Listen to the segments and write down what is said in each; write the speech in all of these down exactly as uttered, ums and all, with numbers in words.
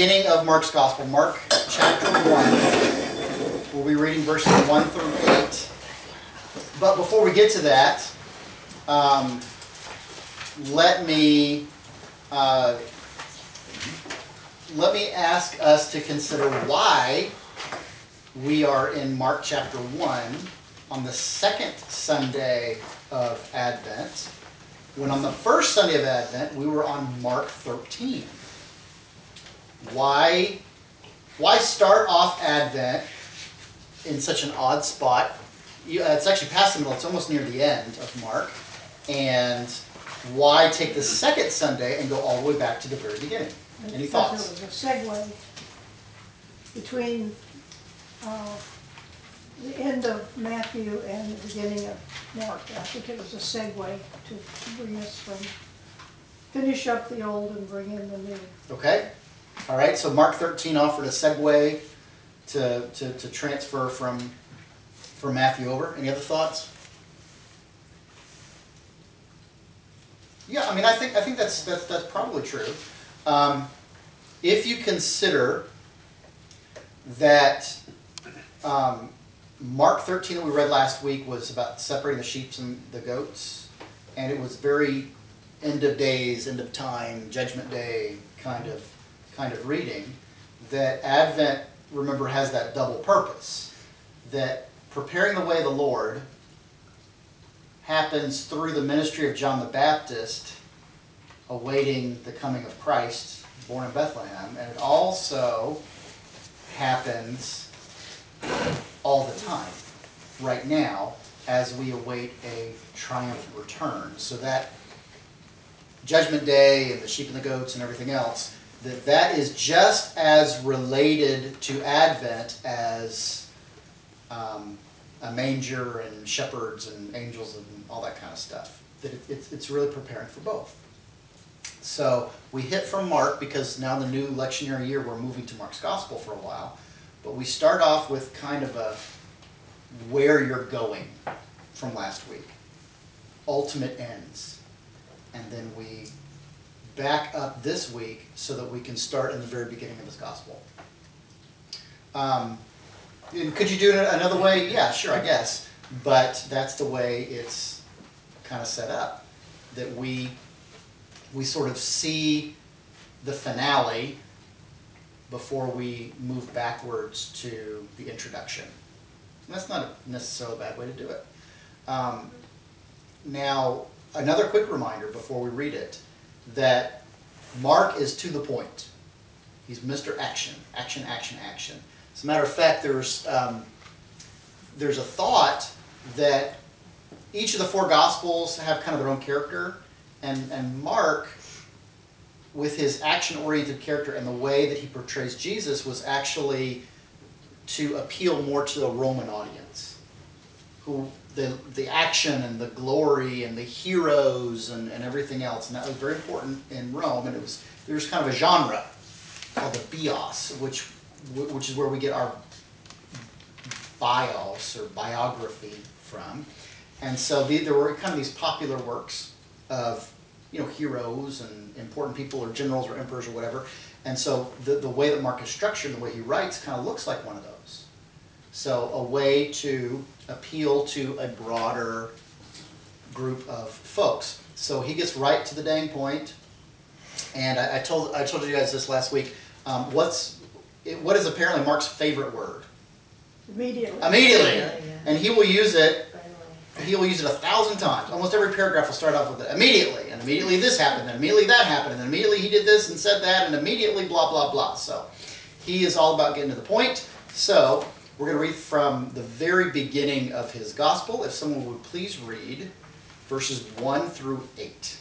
beginning of Mark's Gospel, Mark chapter one. We'll be reading verses one through eight. But before we get to that, um, let me uh, let me ask us to consider why we are in Mark chapter one on the second Sunday of Advent, when on the first Sunday of Advent we were on Mark thirteen. Why, why start off Advent in such an odd spot? You, uh, it's actually past the middle. It's almost near the end of Mark. And why take the second Sunday and go all the way back to the very beginning? Any thoughts? It was a segue between uh, the end of Matthew and the beginning of Mark. I think it was a segue to bring us from, finish up the old and bring in the new. Okay. All right. So Mark thirteen offered a segue to, to, to transfer from, from Matthew over. Any other thoughts? Yeah, I mean, I think I think that's that's that's probably true. Um, if you consider that um, Mark thirteen that we read last week was about separating the sheep and the goats, and it was very end of days, end of time, Judgment Day kind of kind of reading, that Advent, remember, has that double purpose, that preparing the way of the Lord happens through the ministry of John the Baptist, awaiting the coming of Christ, born in Bethlehem, and it also happens all the time, right now, as we await a triumphant return. So that Judgment Day and the sheep and the goats and everything else, that that is just as related to Advent as um, a manger and shepherds and angels and all that kind of stuff. That it, it's, it's really preparing for both. So we hit from Mark because now in the new lectionary year we're moving to Mark's Gospel for a while. But we start off with kind of a where you're going from last week. Ultimate ends. And then we back up this week so that we can start in the very beginning of his Gospel. Um, Could you do it another way? Yeah, sure, I guess. But that's the way it's kind of set up. That we we sort of see the finale before we move backwards to the introduction. And that's not necessarily a bad way to do it. Um, now, another quick reminder before we read it, that Mark is to the point. He's Mister Action. Action, action, action. As a matter of fact, there's um, there's a thought that each of the four Gospels have kind of their own character, and, and Mark, with his action-oriented character and the way that he portrays Jesus, was actually to appeal more to the Roman audience, who the the action and the glory and the heroes and, and everything else, and that was very important in Rome, and it was there was kind of a genre called the bios, which which is where we get our bios or biography from. And so the, there were kind of these popular works of, you know, heroes and important people or generals or emperors or whatever. And so the, the way that Mark is structured and the way he writes kind of looks like one of those. So a way to appeal to a broader group of folks. So he gets right to the dang point. And I, I told I told you guys this last week. Um, what's It, what is apparently Mark's favorite word? Immediately. Immediately. And he will use it, he will use it a thousand times. Almost every paragraph will start off with it. Immediately. And immediately this happened. And immediately that happened. And then immediately he did this and said that. And immediately blah, blah, blah. So he is all about getting to the point. So we're going to read from the very beginning of his gospel. If someone would please read verses one through eight.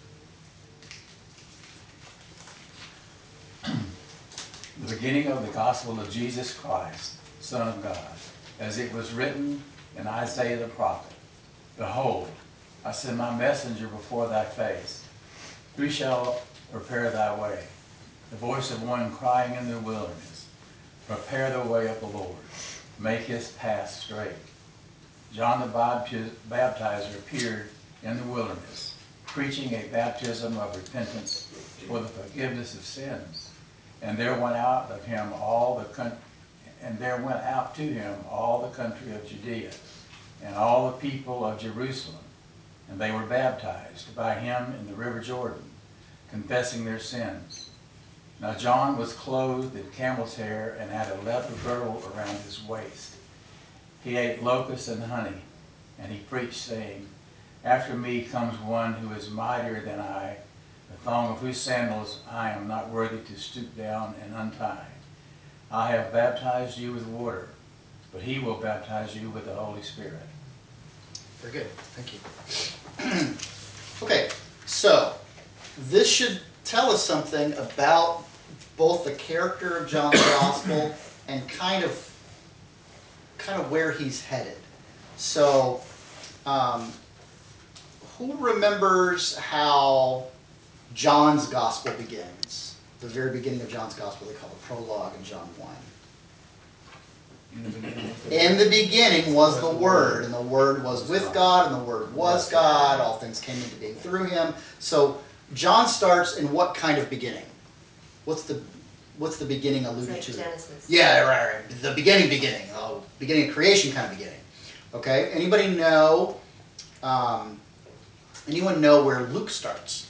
The beginning of the gospel of Jesus Christ, Son of God, as it was written in Isaiah the prophet. Behold, I send my messenger before thy face, who shall prepare thy way? The voice of one crying in the wilderness, prepare the way of the Lord, make his path straight. John the Baptizer appeared in the wilderness, preaching a baptism of repentance for the forgiveness of sins. And there went out of him all the coun- and there went out to him all the country of Judea, and all the people of Jerusalem, and they were baptized by him in the river Jordan, confessing their sins. Now John was clothed in camel's hair and had a leather girdle around his waist. He ate locusts and honey, and he preached, saying, After me comes one who is mightier than I, the thong of whose sandals I am not worthy to stoop down and untie. I have baptized you with water, but he will baptize you with the Holy Spirit. Very good. Thank you. Okay, so this should tell us something about both the character of John's gospel and kind of kind of where he's headed. So, um, who remembers how John's gospel begins? The very beginning of John's gospel, they call it prologue in John one. In the beginning, In the beginning was the Word, and the Word was with God, and the Word was God. All things came into being through him. So John starts in what kind of beginning? What's the what's the beginning alluded It's like to? Genesis. Yeah, right, right. The beginning, beginning. Oh, beginning of creation kind of beginning. Okay. Anybody know? Um, anyone know where Luke starts?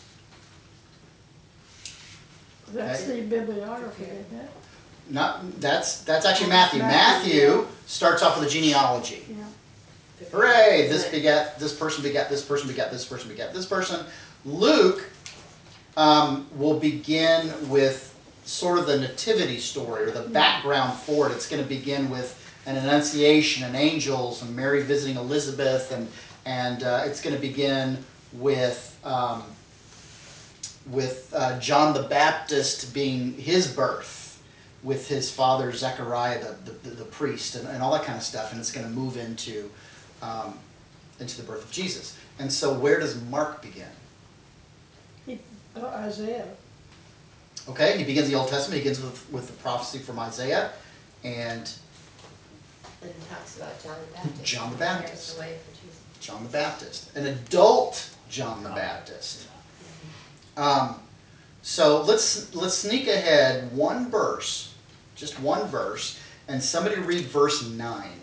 That's Okay. the bibliography, isn't it? Not that's that's actually Matthew. Matthew. Matthew starts off with a genealogy. Yeah. Hooray! This begat this person begat this person begat this person begat this person. Luke um, will begin with sort of the nativity story or the background for it. It's going to begin with an annunciation and angels and Mary visiting Elizabeth, and and uh, it's going to begin with um, with uh, John the Baptist being his birth, with his father Zechariah the, the, the priest, and, and all that kind of stuff, and it's going to move into um, into the birth of Jesus. And so where does Mark begin? He, uh, Isaiah. Okay, he begins the Old Testament, he begins with, with the prophecy from Isaiah, and And it talks about John the Baptist. John the Prepares Baptist. the way for Jesus. John the Baptist, an adult John the Baptist. Um, so let's let's sneak ahead one verse, just one verse, and somebody read verse nine.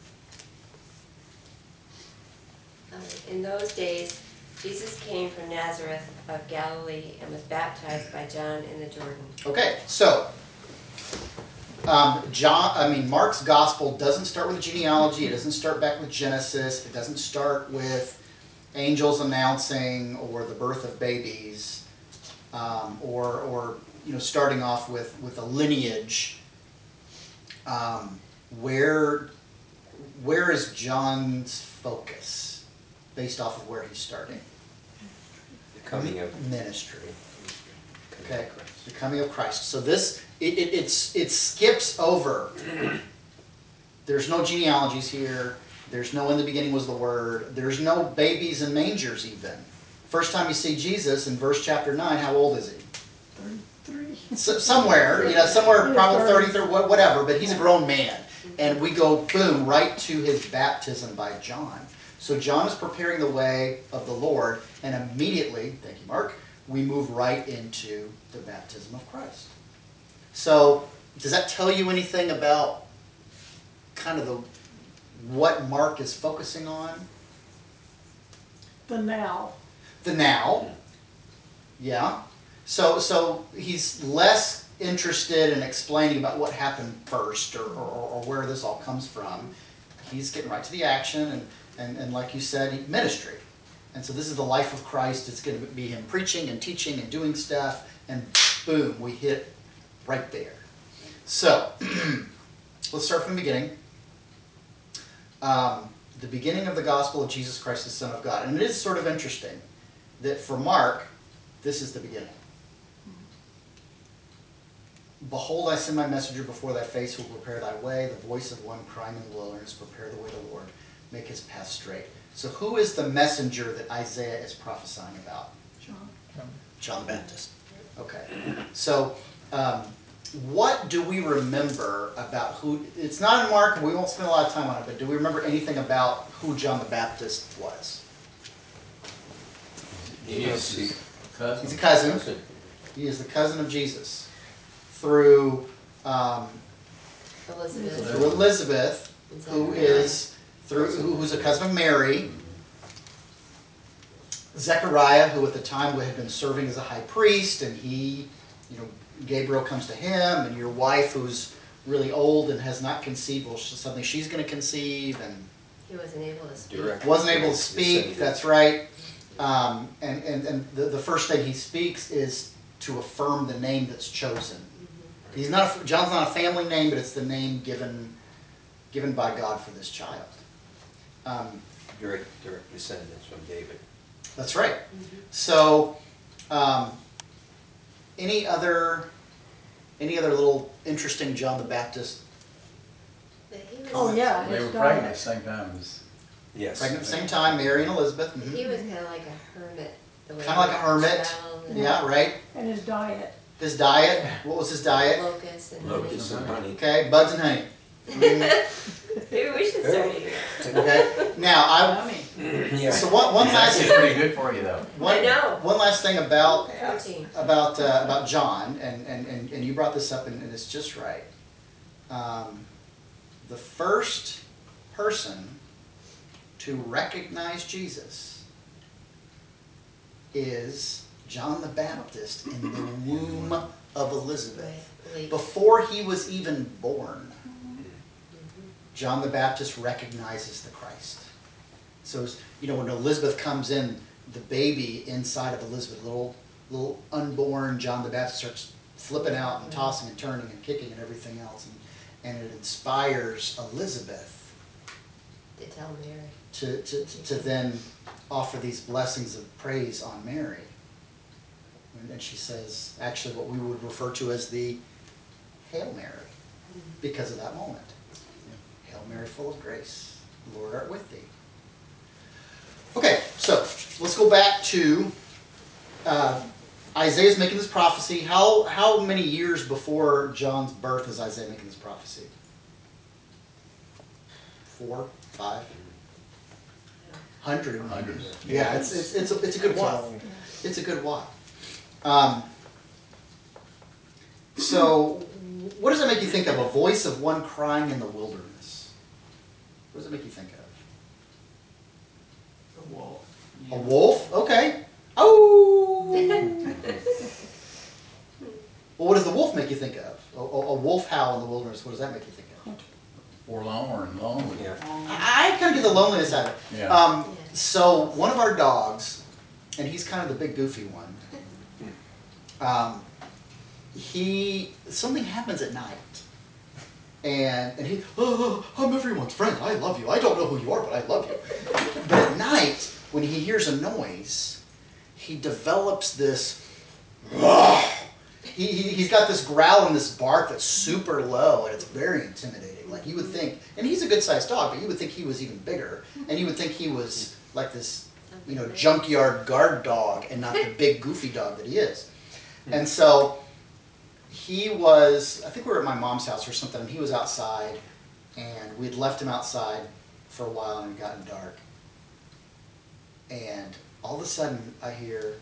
Um, in those days, Jesus came from Nazareth of Galilee and was baptized by John in the Jordan. Okay, so um, John, I mean Mark's gospel doesn't start with a genealogy. It doesn't start back with Genesis. It doesn't start with angels announcing or the birth of babies, um, or or you know starting off with with a lineage. Um, where where is John's focus based off of where he's starting? The coming of Ministry. Okay, the coming of Christ. So this it, it it's it skips over. There's no genealogies here. There's no in the beginning was the Word. There's no babies and mangers even. First time you see Jesus in verse chapter nine, how old is he? thirty-three. So, somewhere, you know, somewhere Yeah, probably thirty. thirty, thirty, whatever, but he's a grown man. And we go, boom, right to his baptism by John. So John is preparing the way of the Lord, and immediately, thank you, Mark, we move right into the baptism of Christ. So, does that tell you anything about kind of the what Mark is focusing on? The now. The now. Yeah. So so he's less interested in explaining about what happened first or, or, or where this all comes from. He's getting right to the action, and, and, and like you said, ministry. And so this is the life of Christ. It's going to be him preaching and teaching and doing stuff, and boom, we hit right there. So, let's start from the beginning. Um, the beginning of the gospel of Jesus Christ, the Son of God. And it is sort of interesting that for Mark, this is the beginning. Behold, I send my messenger before thy face who will prepare thy way, the voice of one crying in the wilderness, prepare the way of the Lord, make his path straight. So who is the messenger that Isaiah is prophesying about? John. John the Baptist. Okay. So, um, what do we remember about who, it's not in Mark, and we won't spend a lot of time on it, but do we remember anything about who John the Baptist was? He is his cousin. He's a cousin. He is the cousin of Jesus. through um, Elizabeth. through Elizabeth, who is through who- who's a cousin of Mary. Zechariah, who at the time had been serving as a high priest, and he, you know, Gabriel comes to him, and your wife, who's really old and has not conceived, well, suddenly she's going to conceive, and He wasn't able to speak. Direct. wasn't able to speak. Descended. That's right. Um, and and, and the, the first thing he speaks is to affirm the name that's chosen. He's not a, John's not a family name, but it's the name given given by God for this child. Um, Direct, direct descendants from David. that's right. So, um, any other any other little interesting John the Baptist But he was, Oh, yeah. They his were pregnant at diet. the same time as, Yes. pregnant at the same time, Mary and Elizabeth? but he was kind of like a hermit. the way Kind of like a he hermit. traveled and Yeah, right. And his diet. His diet. What was his diet? Locusts and Locusts and honey. Okay, bugs and honey. Mm, Maybe we should start eating that. okay. Now I. Yeah. So one one it's last actually pretty good for you though. one, I know. one last thing about Protein. about uh, about John, and, and, and, and you brought this up, and, and it's just right. Um, the first person to recognize Jesus is John the Baptist in the womb of Elizabeth. Right. Before he was even born, John the Baptist recognizes the Christ. So, you know, when Elizabeth comes in, the baby inside of Elizabeth, little little unborn John the Baptist starts flipping out and tossing and turning and kicking and everything else. And, and it inspires Elizabeth To tell Mary. to, to, to then offer these blessings of praise on Mary. And, and she says, actually, what we would refer to as the Hail Mary, because of that moment. Hail Mary, full of grace, the Lord art with thee. Okay, so let's go back to uh, Isaiah's making this prophecy. How how many years before John's birth is Isaiah making this prophecy? Four, five, hundred, Hundred. Yeah, it's it's it's a, it's a good while. It's a good while. Um, so, what does that make you think of? A voice of one crying in the wilderness. What does it make you think of? A wolf. A wolf? Okay. Oh. Well, what does the wolf make you think of? A, a, a wolf howl in the wilderness. What does that make you think of? Forlorn, lonely. Yeah. I, I kind of get the loneliness out of it. Yeah. Um, Yeah. so one of our dogs, and he's kind of the big goofy one. Um, he something happens at night, and and he oh, I'm everyone's friend. I love you. I don't know who you are, but I love you. But at night, when he hears a noise, he develops this. He, he he's got this growl and this bark that's super low, and it's very intimidating. Like you would think, and he's a good sized dog, but you would think he was even bigger, and you would think he was like this, you know, junkyard guard dog, and not the big goofy dog that he is. And so he was, I think we were at my mom's house or something, and he was outside, and we'd left him outside for a while, and it had gotten dark. And all of a sudden, I hear,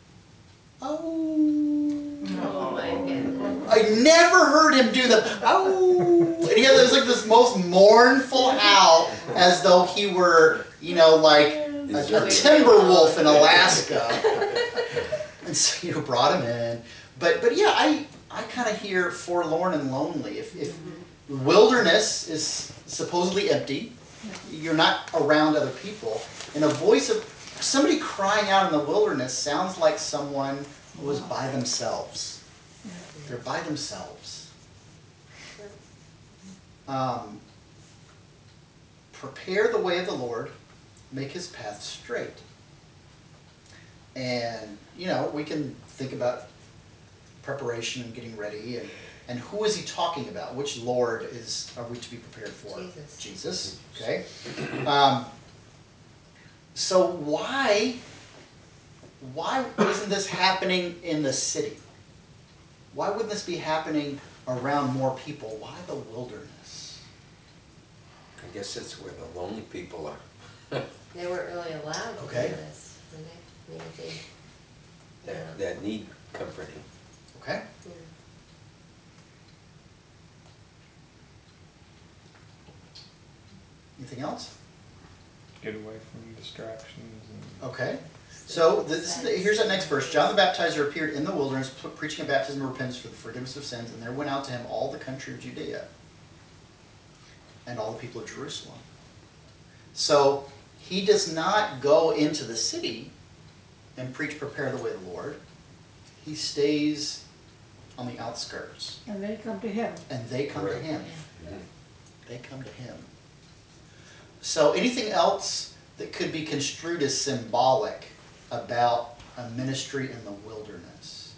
oh. Oh my goodness. I never heard him do the, oh. And he had this, like, this most mournful howl, as though he were, you know, like a, a timber wolf in Alaska. And so, you know, brought him in. But but yeah, I I kind of hear forlorn and lonely. If, if wilderness is supposedly empty, you're not around other people, and a voice of somebody crying out in the wilderness sounds like someone who was by themselves. They're by themselves. Um, prepare the way of the Lord, make his path straight. And, you know, we can think about preparation and getting ready, and, and who is he talking about? Which Lord is are we to be prepared for? Jesus. Jesus, okay. Um, so why, why isn't this happening in the city? Why wouldn't this be happening around more people? Why the wilderness? I guess that's where the lonely people are. They weren't really allowed to Okay. do this, were they? Maybe they, That, that need comforting. Okay. yeah. Anything else? Get away from distractions and Okay. So this is the, here's that next verse. John the Baptizer appeared in the wilderness, p- preaching a baptism of repentance for the forgiveness of sins, and there went out to him all the country of Judea and all the people of Jerusalem. So he does not go into the city and preach, prepare the way of the Lord. He stays on the outskirts, And they come to him. and they come to Right. him. Yeah. They come to him. So anything else that could be construed as symbolic about a ministry in the wilderness?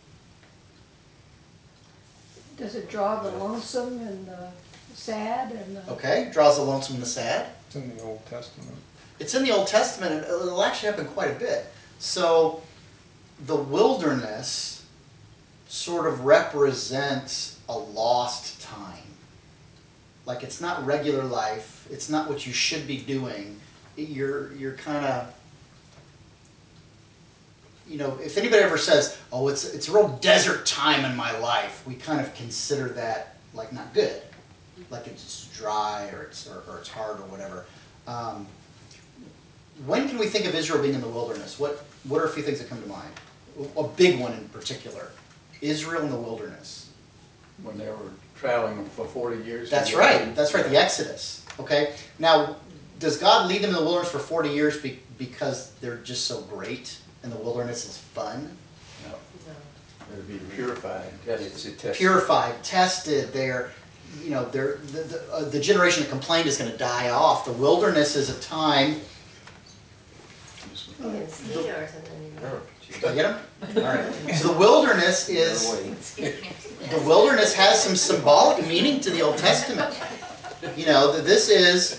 Does it draw the lonesome and the sad and the? Okay, draws the lonesome and the sad. it's in the Old Testament. It's in the Old Testament, and it'll actually happen quite a bit. So the wilderness sort of represents a lost time. Like, it's not regular life. It's not what you should be doing. You're you're kind of, you know, if anybody ever says, "Oh, it's it's a real desert time in my life," we kind of consider that like not good, like it's dry or it's or, or it's hard or whatever. Um, when can we think of Israel being in the wilderness? What what are a few things that come to mind? A big one in particular, Israel in the wilderness. When they were traveling for forty years. That's right. That's right. The Exodus. Okay. Now, does God lead them in the wilderness for forty years be, because they're just so great and the wilderness is fun? No, No. they're to be purified and tested. It's a test. Purified, tested. They're, you know, they're the the, uh, the generation that complained is going to die off. The wilderness is a time. You can see or something. Oh, Did I geez. get them? All right. So the wilderness is. No way. The wilderness has some symbolic meaning to the Old Testament. You know, that this is,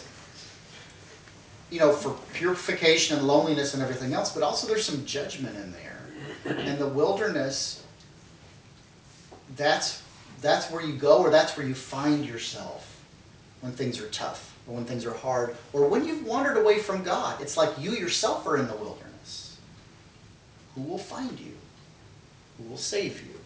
you know, for purification and loneliness and everything else, but also there's some judgment in there. And the wilderness, that's that's where you go, or that's where you find yourself when things are tough, or when things are hard, or when you've wandered away from God. It's like you yourself are in the wilderness. Who will find you? Who will save you?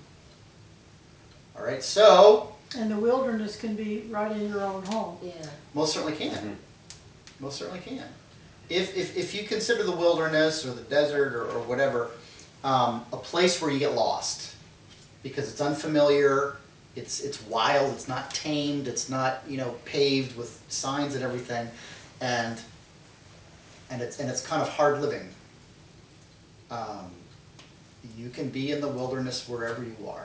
All right, so And the wilderness can be right in your own home. Yeah. most certainly can. Mhm. Most certainly can. If, if, if you consider the wilderness or the desert or, or whatever um, a place where you get lost because it's unfamiliar, it's it's wild, it's not tamed, it's not, you know, paved with signs and everything, and and it's and it's kind of hard living. Um, you can be in the wilderness wherever you are.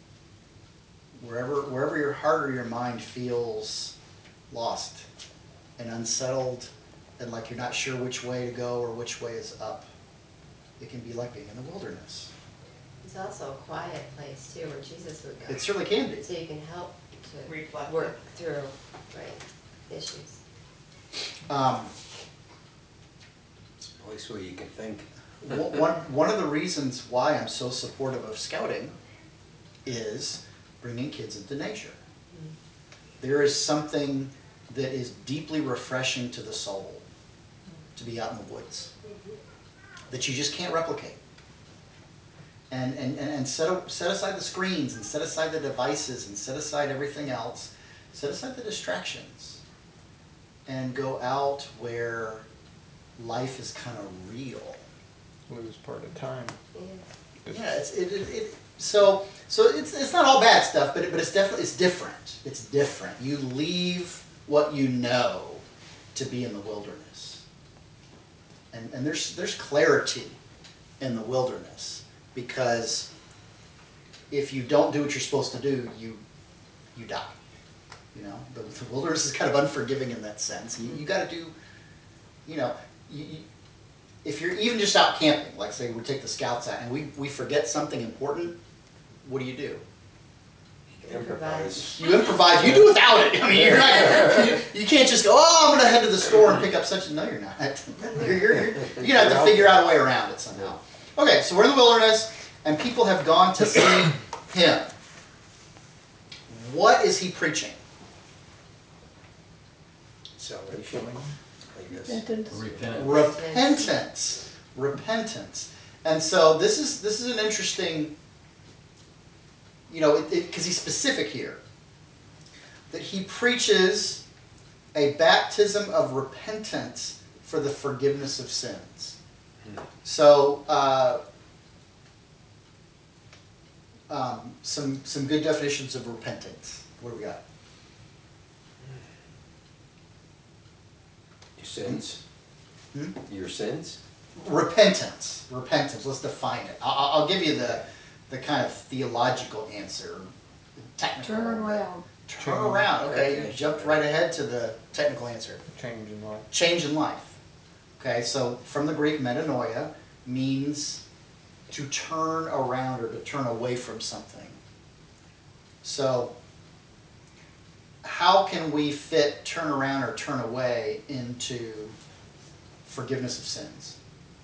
Wherever wherever your heart or your mind feels lost and unsettled and like you're not sure which way to go or which way is up, it can be like being in the wilderness. It's also a quiet place too, where Jesus would go. It certainly can be. So you can help to Reflect. work through, right, issues. Um, It's a place where you can think. one, one one of the reasons why I'm so supportive of scouting is bringing kids into nature. There is something that is deeply refreshing to the soul to be out in the woods that you just can't replicate. And, and, and, and set, set aside the screens and set aside the devices and set aside everything else. Set aside the distractions and go out where life is kind of real. Lose part of time. Yeah. It's- Yeah, it's, it, it, it, so so it's it's not all bad stuff, but it, but it's definitely it's different. It's different. You leave what you know to be in the wilderness, and and there's there's clarity in the wilderness because if you don't do what you're supposed to do, you you die. You know, the, the wilderness is kind of unforgiving in that sense. You you got to do, you know, you, you, if you're even just out camping, like say we take the scouts out and we, we forget something important, what do you do? Improvise. You improvise. You do without it. I mean, you're not. You, you can't just go. Oh, I'm going to head to the store and pick up such. No, you're not. You're, you're, you're, you're going to have to figure out a way around it somehow. Okay, so we're in the wilderness, and people have gone to see him. What is he preaching? Salvation, I guess. Repentance. Repentance. Repentance. Repentance. And so this is this is an interesting. You know, because he's specific here. That he preaches a baptism of repentance for the forgiveness of sins. So, uh, um, some some good definitions of repentance. What do we got? Your sins? Hmm? Your sins? Repentance. Repentance. Let's define it. I'll, I'll give you the the kind of theological answer. Technical. Turn around. Turn around. Okay, Okay. you jumped right ahead to the technical answer. Change in life. Change in life. Okay, so from the Greek, metanoia means to turn around or to turn away from something. So, how can we fit turn around or turn away into forgiveness of sins?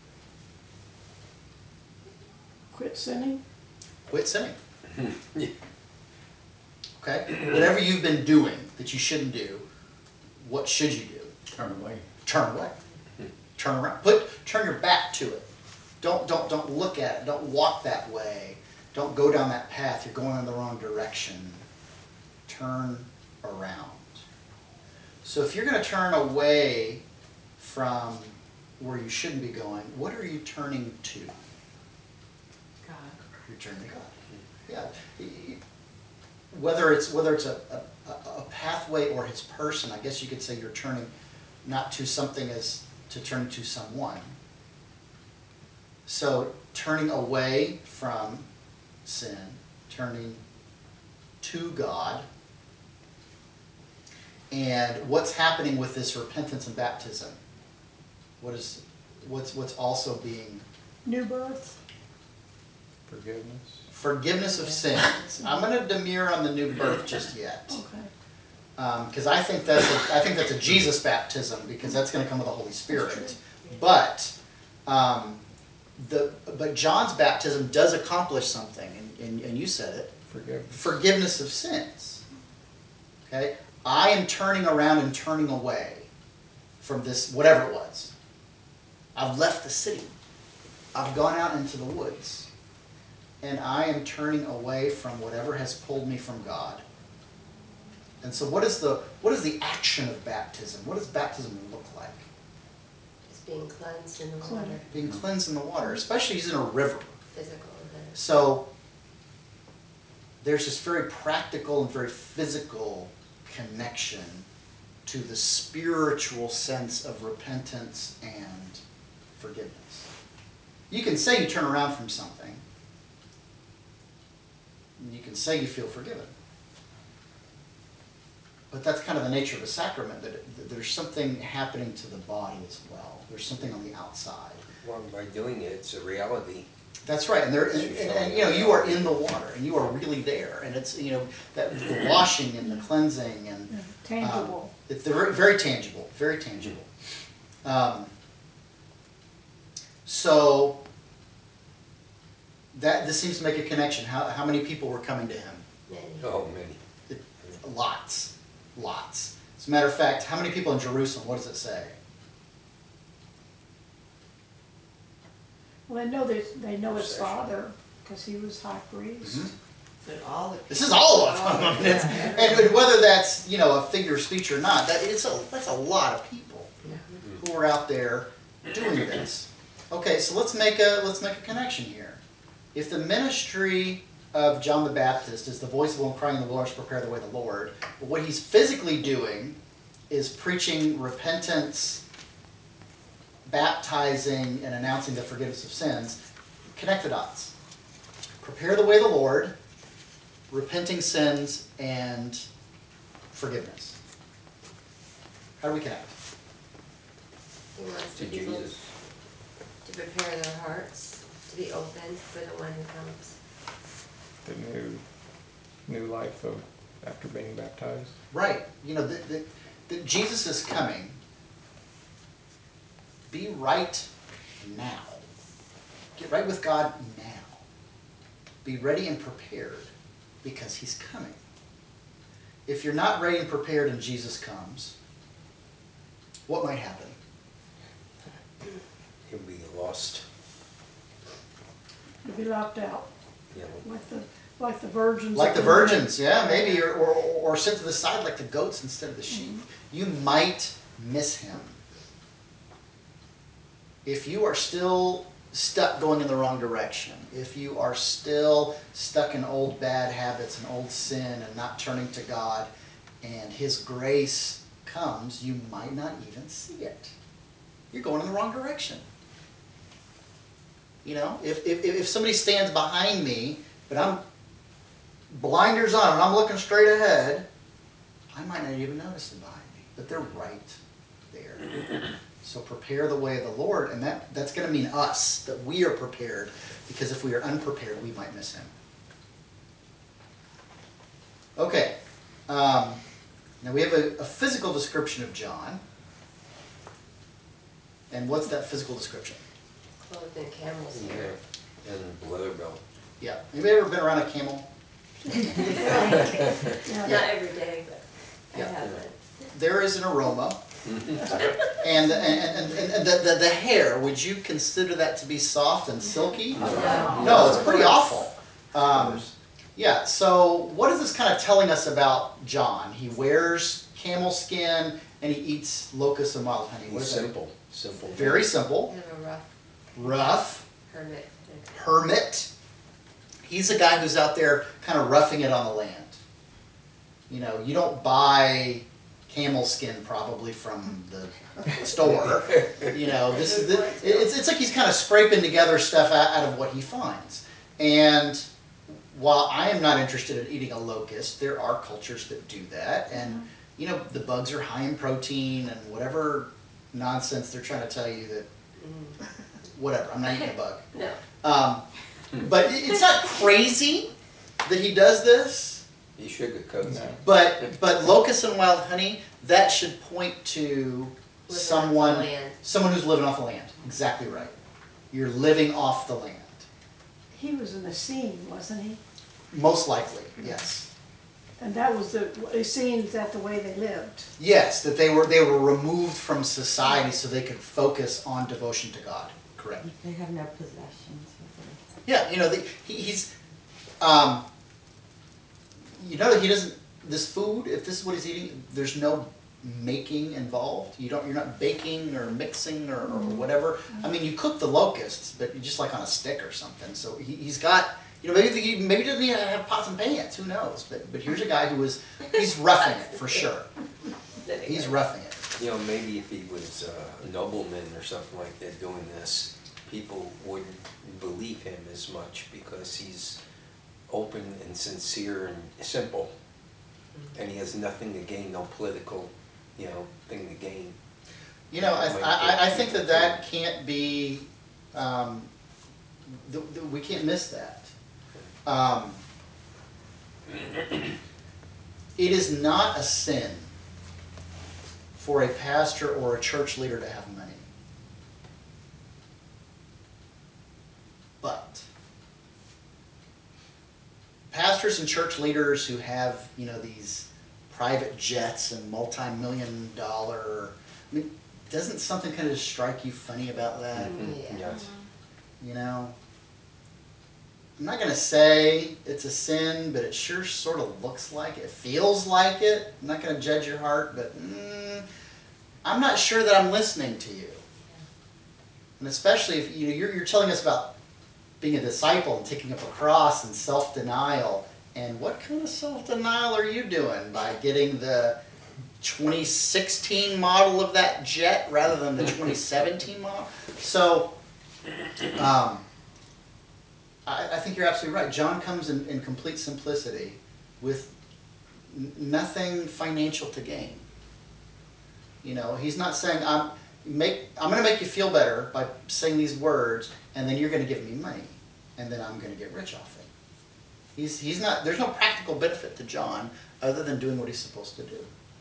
Quit sinning. Quit sinning. Yeah. Okay? Whatever you've been doing that you shouldn't do, what should you do? Turn away. Turn away. Turn around. Put turn your back to it. Don't don't don't look at it. Don't walk that way. Don't go down that path. You're going in the wrong direction. Turn around. So if you're going to turn away from where you shouldn't be going, what are you turning to? God. You're turning to God. Yeah. Whether it's whether it's a, a, a pathway or his person, I guess you could say you're turning not to something as to turn to someone. So turning away from sin, turning to God, and what's happening with this repentance and baptism? What is what's what's also being New birth. Forgiveness. forgiveness of sins. I'm going to demur on the new birth just yet, Okay. because um, I think that's a, I think that's a Jesus baptism because that's going to come with the Holy Spirit. But um, the but John's baptism does accomplish something, and, and, and you said it. Forgiveness. Forgiveness of sins. Okay, I am turning around and turning away from this whatever it was. I've left the city. I've gone out into the woods. And I am turning away from whatever has pulled me from God. And so what is the what is the action of baptism? What does baptism look like? It's being cleansed in the Cleansed. water. Being cleansed in the water, especially using a river. Physical event. So there's this very practical and very physical connection to the spiritual sense of repentance and forgiveness. You can say you turn around from something. You can say you feel forgiven. But that's kind of the nature of a sacrament, that, that there's something happening to the body as well. There's something on the outside. Well, by doing it, it's a reality. That's right, and there, and, and, and you know, you are in the water, and you are really there, and it's you know that the washing and the cleansing and Yeah, tangible. Um, it's very, very tangible, very tangible. Um, so that this seems to make a connection. How how many people were coming to him? Many. Oh, many. It, lots, lots. As a matter of fact, how many people in Jerusalem? What does it say? Well, they know this, they know his Procession. father, because he was high priest. Mhm. But all the This is all of them. Oh, I mean, it's, yeah. and whether that's you know a figure of speech or not, that it's a that's a lot of people Yeah. who are out there doing this. Okay, so let's make a let's make a connection here. If the ministry of John the Baptist is the voice of one crying in the wilderness, prepare the way of the Lord, but what he's physically doing is preaching repentance, baptizing, and announcing the forgiveness of sins. Connect the dots. Prepare the way of the Lord, repenting sins, and forgiveness. How do we connect? He wants To the people Jesus. to prepare their hearts to be open for the one who comes. The new, new life of after being baptized. Right. You know, that that- that Jesus is coming. Be right now. Get right with God now. Be ready and prepared because he's coming. If you're not ready and prepared and Jesus comes, what might happen? He'll be lost. You'll be locked out, You know. like the, Like the virgins. Like the of Israel. virgins, yeah, maybe, or, or, or sit to the side like the goats instead of the sheep. You might miss him. If you are still stuck going in the wrong direction, if you are still stuck in old bad habits and old sin and not turning to God, and his grace comes, you might not even see it. You're going in the wrong direction. You know, if, if, if somebody stands behind me, but I'm blinders on and I'm looking straight ahead, I might not even notice them behind me, but they're right there. So prepare the way of the Lord, and that, that's going to mean us, that we are prepared, because if we are unprepared, we might miss him. Okay. Um, now we have a, a physical description of John. And what's that physical description? Clothed in camel's Yeah, hair. and leather belt. Yeah. Anybody ever been around a camel? Yeah. Not every day, but I Yeah. have been. There is an aroma. And, and, and, and the, the, the hair, would you consider that to be soft and silky? No. No, it's pretty awful. Um, yeah, so what is this kind of telling us about John? He wears camel skin and he eats locusts and wild honey. What He's is that? simple, simple. Very simple. Kind of a rough Rough. hermit. Hermit. He's a guy who's out there kind of roughing it on the land. You know, you don't buy camel skin probably from the store. You know, this is the, it's it's like he's kind of scraping together stuff out, out of what he finds. And while I am not interested in eating a locust, there are cultures that do that, and you know, the bugs are high in protein and whatever nonsense they're trying to tell you that whatever. I'm not eating a bug. No. Um, but it- it's not crazy that he does this. He sugarcoats No. it. But but locust and wild honey, that should point to Living off the someone land. someone who's living off the land. Exactly right. You're living off the land. He was an Essene, wasn't he? Most likely, yes. And that was the, Essenes, that the way they lived. Yes, that they were they were removed from society so they could focus on devotion to God. Correct. They have no possessions. with Yeah, you know, the, he, he's, um, you know that he doesn't, this food, if this is what he's eating, there's no making involved. You don't, you're not baking or mixing or, or whatever. I mean, you cook the locusts, but you just like on a stick or something. So he, he's got, you know, maybe he, maybe he doesn't even have pots and pans, who knows? But, but here's a guy who was, he's roughing it for sure. He's roughing it. You know, maybe if he was uh, a nobleman or something like that doing this, people wouldn't believe him as much because he's open and sincere and simple. And he has nothing to gain, no political, you know, thing to gain. You know, I, Might I, get I think people that that to- can't be, um, th- th- we can't miss that. Um, it is not a sin for a pastor or a church leader to have money. But pastors and church leaders who have, you know, these private jets and multi-million dollar, I mean, doesn't something kind of strike you funny about that? Mhm, Yeah. yes. You know, I'm not going to say it's a sin, but it sure sort of looks like it. It feels like it. I'm not going to judge your heart, but mm, I'm not sure that I'm listening to you. And especially if you know, you're, you're telling us about being a disciple and taking up a cross and self-denial. And what kind of self-denial are you doing by getting the twenty sixteen model of that jet rather than the twenty seventeen model? So, um, I, I think you're absolutely right. John comes in, in complete simplicity with n- nothing financial to gain. You know, he's not saying, I'm, make, I'm going to make you feel better by saying these words, and then you're going to give me money, and then I'm going to get rich off it. He's, he's not, there's no practical benefit to John other than doing what he's supposed to do.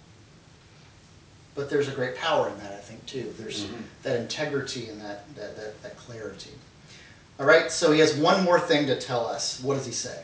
But there's a great power in that, I think, too. There's Mhm. that integrity and that, that, that, that clarity. All right, so he has one more thing to tell us. What does he say?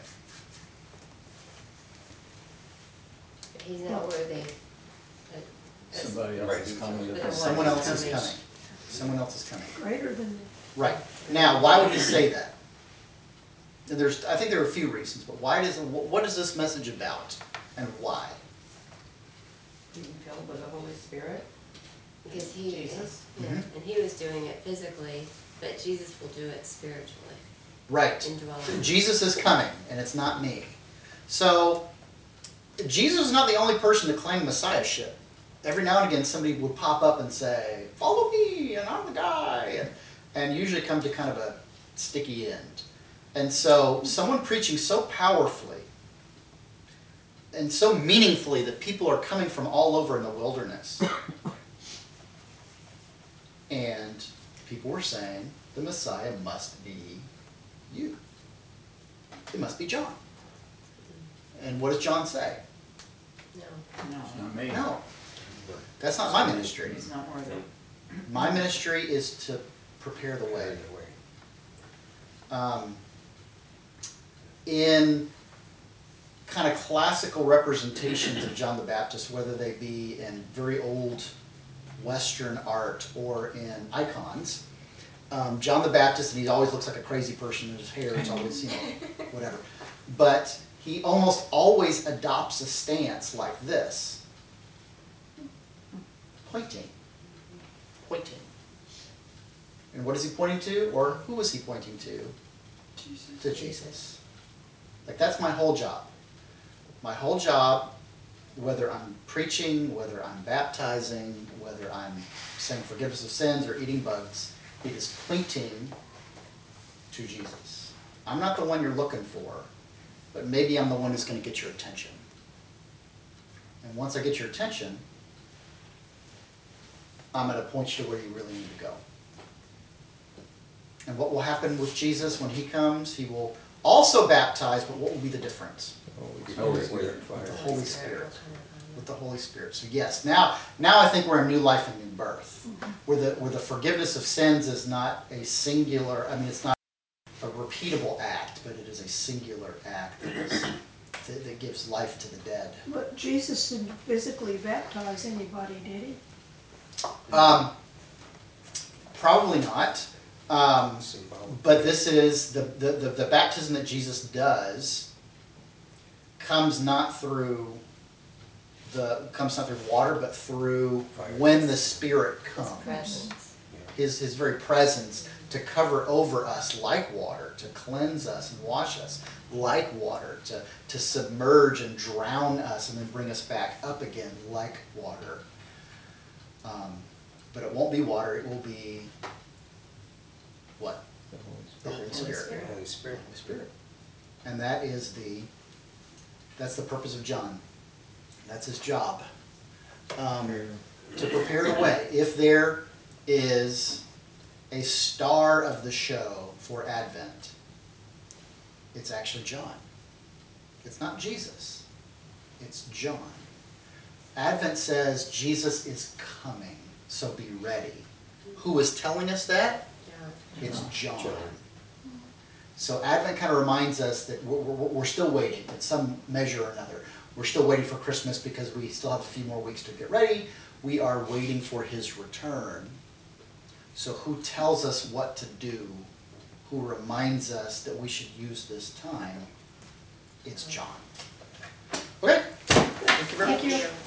He's not worthy. But- Somebody else Right. is coming to But the Someone else is coming. coming. Someone else is coming. Greater than me. Right. Now, why would he say that? And there's, I think there are a few reasons, but why does, what is this message about, and why? Being filled with the Holy Spirit. Because he, Jesus. yeah, Mhm. and he was doing it physically, but Jesus will do it spiritually, Right. indwelling. Jesus is coming, and it's not me. So, Jesus is not the only person to claim messiahship. Every now and again, somebody would pop up and say, follow me, and I'm the guy, and, and usually come to kind of a sticky end. And so, someone preaching so powerfully and so meaningfully that people are coming from all over in the wilderness. And people were saying, the Messiah must be you. It must be John. And what does John say? No. No, It's not me. No, that's not my ministry. he's not worthy. My ministry is to prepare the way. Way. Um, in kind of classical representations of John the Baptist, whether they be in very old Western art or in icons, um, John the Baptist, and he always looks like a crazy person, and his hair is always, you know, whatever. But he almost always adopts a stance like this. Pointing. Pointing. And what is he pointing to? Or who is he pointing to? Jesus. To Jesus. Like, that's my whole job. My whole job, whether I'm preaching, whether I'm baptizing, whether I'm saying forgiveness of sins or eating bugs, it is pointing to Jesus. I'm not the one you're looking for, but maybe I'm the one who's going to get your attention. And once I get your attention, I'm going to point you to where you really need to go. And what will happen with Jesus when he comes? He will also baptize, but what will be the difference? Holy Spirit. With the Holy Spirit. With the Holy Spirit. So yes, now now I think we're in new life and new birth. Where the where the forgiveness of sins is not a singular, I mean it's not a repeatable act, but it is a singular act that, is, that, that gives life to the dead. But Jesus didn't physically baptize anybody, did he? Um, probably not. Um, Symbolic. but this is the, the, the, the baptism that Jesus does comes not through the comes not through water, but through Fire. when the Spirit His comes. presence. His his very presence to cover over us like water, to cleanse us and wash us like water, to, to submerge and drown us and then bring us back up again like water. Um, but it won't be water, it will be what? The Holy The Holy Spirit. Spirit. Holy Spirit. Holy Spirit. And that is the, that's the purpose of John. That's his job. Um, to prepare the way. If there is a star of the show for Advent, it's actually John. It's not Jesus. It's John. Advent says Jesus is coming, so be ready. Who is telling us that? Yeah. It's John. John. So Advent kind of reminds us that we're, we're, we're still waiting in some measure or another. We're still waiting for Christmas because we still have a few more weeks to get ready. We are waiting for his return. So who tells us what to do? Who reminds us that we should use this time? It's John. Okay? Thank you very much. Thank you.